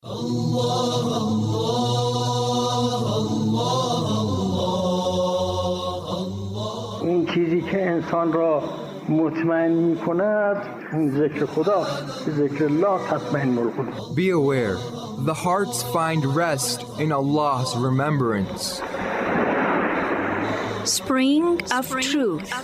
اون چیزی که انسان را مطمئن می کند ذکر خدا، ذکر الله تطمئن القلوب. Be aware, the hearts find rest in Allah's remembrance. Spring of Truth.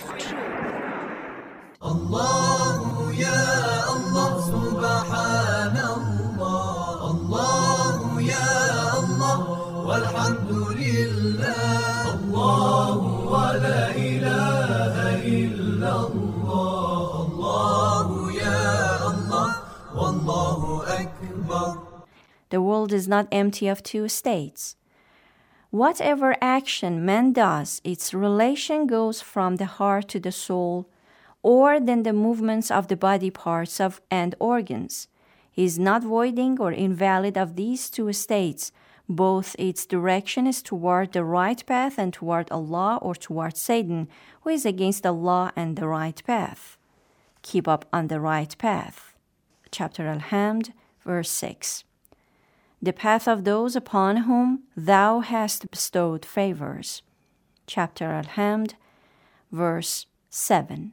Allah ya Allah subhanallah, Allah ya Allah walhamdulillah, Allah wa la ilaha illallah, Allah ya Allah wallahu akbar. The world is not empty of two states. Whatever action man does, its relation goes from the heart to the soul, or then the movements of the body parts and organs. He is not voiding or invalid of these two states. Both its direction is toward the right path and toward Allah or toward Satan, who is against Allah and the right path. Keep up on the right path. Chapter Al-Hamd, verse 6. The path of those upon whom thou hast bestowed favors. Chapter Al-Hamd, verse 7.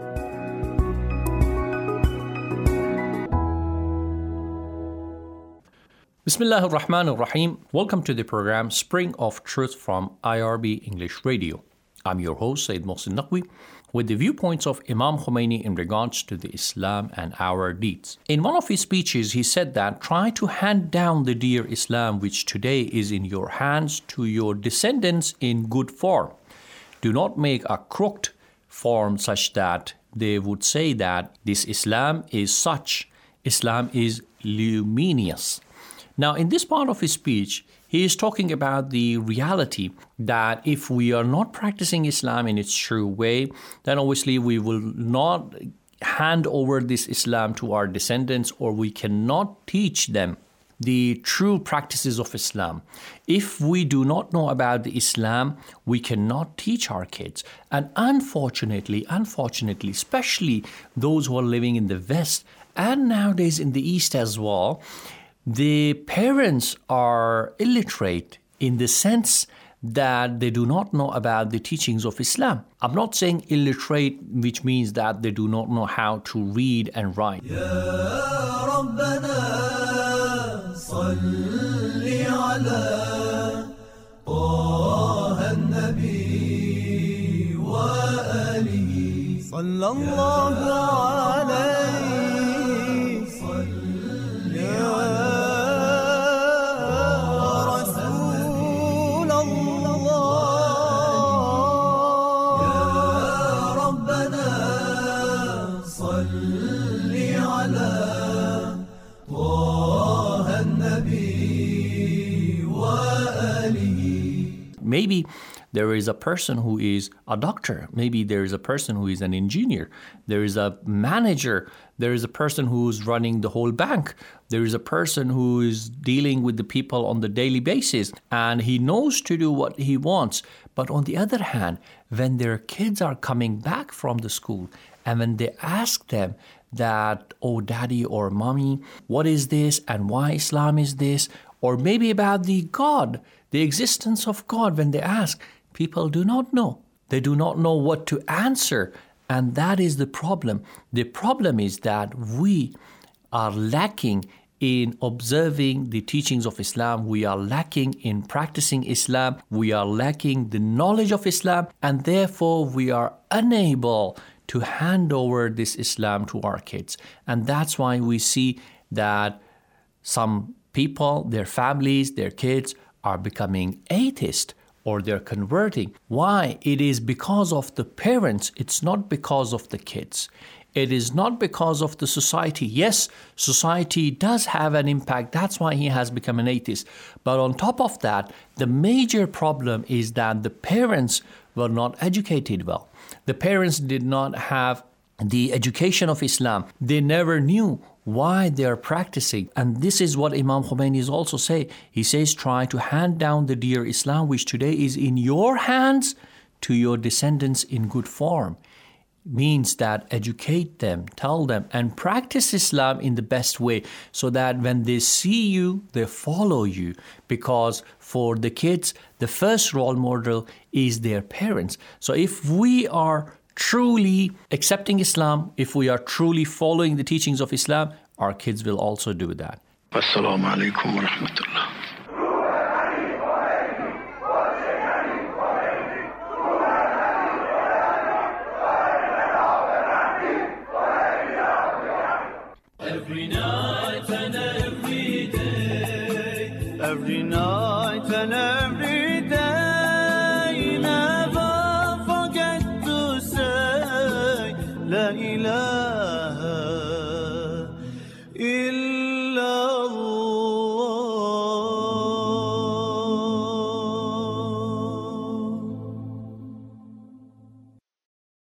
Bismillah ar-Rahman ar-Rahim. Welcome to the program Spring of Truth from IRB English Radio. I'm your host, Sayyid Mohsin Naqvi, with the viewpoints of Imam Khomeini in regards to the Islam and our deeds. In one of his speeches, he said that try to hand down the dear Islam which today is in your hands to your descendants in good form. Do not make a crooked form such that they would say that this Islam is such, Islam is luminous. Now, in this part of his speech, he is talking about the reality that if we are not practicing Islam in its true way, then obviously we will not hand over this Islam to our descendants, or we cannot teach them the true practices of Islam. If we do not know about the Islam, we cannot teach our kids. And unfortunately, especially those who are living in the West and nowadays in the East as well, the parents are illiterate in the sense that they do not know about the teachings of Islam. I'm not saying illiterate, which means that they do not know how to read and write. Ya Rabbana salli ala Taha an-Nabi wa alihi sallallahu alayhi salli Maybe there is a person who is a doctor. Maybe there is a person who is an engineer. There is a manager. There is a person who's running the whole bank. There is a person who is dealing with the people on the daily basis, and he knows to do what he wants. But on the other hand, when their kids are coming back from the school and when they ask them that, oh, daddy or mommy, what is this and why Islam is this? Or maybe about the God, the existence of God, when they ask, people do not know. They do not know what to answer. And that is the problem. The problem is that we are lacking in observing the teachings of Islam. We are lacking in practicing Islam. We are lacking the knowledge of Islam. And therefore, we are unable to hand over this Islam to our kids. And that's why we see that some people, their families, their kids are becoming atheist or they're converting. Why? It is because of the parents. It's not because of the kids. It is not because of the society. Yes, society does have an impact. That's why he has become an atheist. But on top of that, the major problem is that the parents were not educated well. The parents did not have the education of Islam. They never knew why they are practicing. And this is what Imam Khomeini is also saying. He says, try to hand down the dear Islam, which today is in your hands, to your descendants in good form. means that educate them, tell them, and practice Islam in the best way so that when they see you, they follow you. Because for the kids, the first role model is their parents. So if we are truly accepting Islam, if we are truly following the teachings of Islam, our kids will also do that. Assalamu alaikum wa rahmatullah. Every night and every day, every night and every day, never forget to say La ilaha